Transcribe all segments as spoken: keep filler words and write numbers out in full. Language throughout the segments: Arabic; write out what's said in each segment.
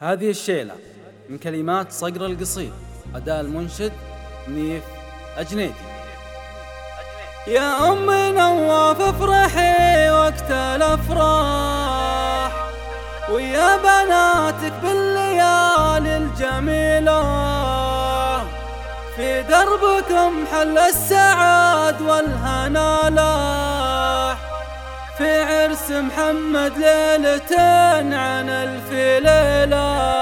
هذه الشيلة من كلمات صقر القصيد، أداء المنشد منيف أجنيدي. يا أم نواف افرحي وقت الأفراح، ويا بناتك بالليالي الجميلة، في دربكم حل السعاد والهنا لاح، في عرس محمد ليلة عن ألف ليلة.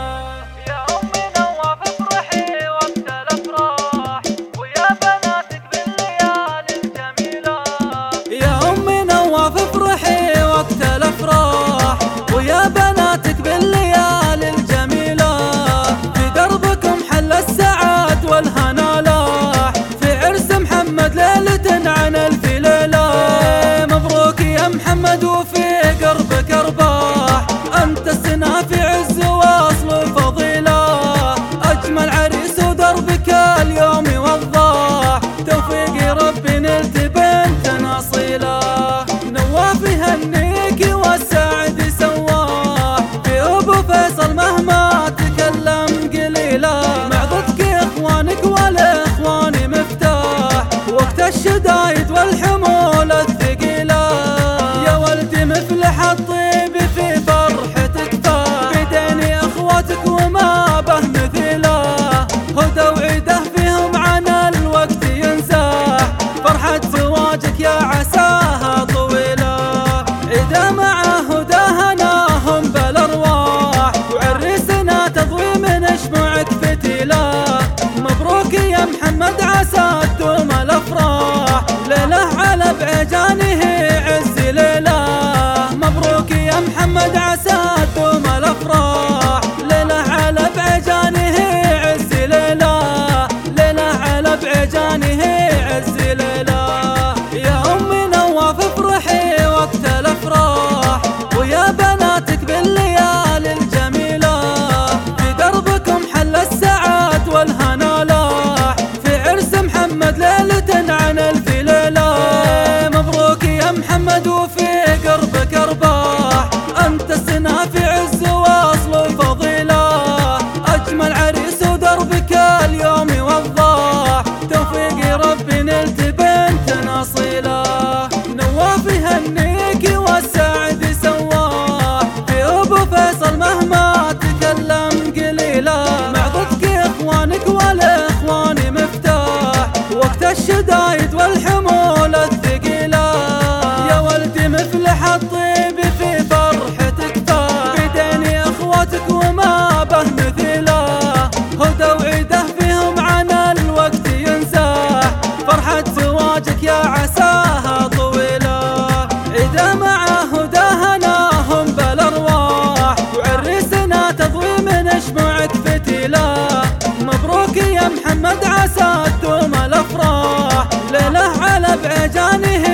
محمد وفي قربك ارباح، انت السنا في عز واصل وفضيله، اجمل عريس ودربك اليوم يوضح، توفيق ربي نلت بنتنا اصيله. نواف يهنيك والسعد سواه، في ابو فيصل مهما تكلم قليله، معضدك اخوانك والاخوان مفتاح، وقت الشدايد والحمول الثقيله، مفلح الطيب في فرحتك فاح، بدين اخواتك وما به مثيله، هدى وعيده فيهم عن الوقت ينزاح، فرحة زواجك يا عساها طويله، عيده مع هدى هناهم بالارواح، وعريسنا تضوي من شموعك فتيله، مبروك يا محمد عسى تدوم الافراح، ليله على بعجانه عز ليله، محمد عسى تدوم الافراح، ليله على بعجانه عز ليله، ليله على بعجانه عز ليله. يا ام نواف افرحي وقت الافراح، ويا بناتك بالليالي الجميله، في دربكم حل السعاد والهنا لاح، في عرس محمد ليله عن الف ليله، مبروك يا محمد وفي قربك ارباح، انت السنا في عز واصل وفضيله، اجمل عريس ودربك اليوم يوضح، توفيق ربي نلت بنتنا اصيله. نواف يهنيك والسعد سواه، في ابو فيصل مهما تكلم قليله، معضدك اخوانك والاخوان مفتاح، وقت الشدايد والحمول الثقيله، يا ولدي مفلح الطيب في فرحتك فاح، بدين اخواتك وما به مثيله، هدى وعيده فيهم عن الوقت ينزاح، فرحة زواجك يا عساها طويله، عيده مع هدى هناهم بالارواح، وعريسنا تضوي من شموعك فتيله، مبروك يا محمد عسى تدوم الافراح، ليله على بعجانه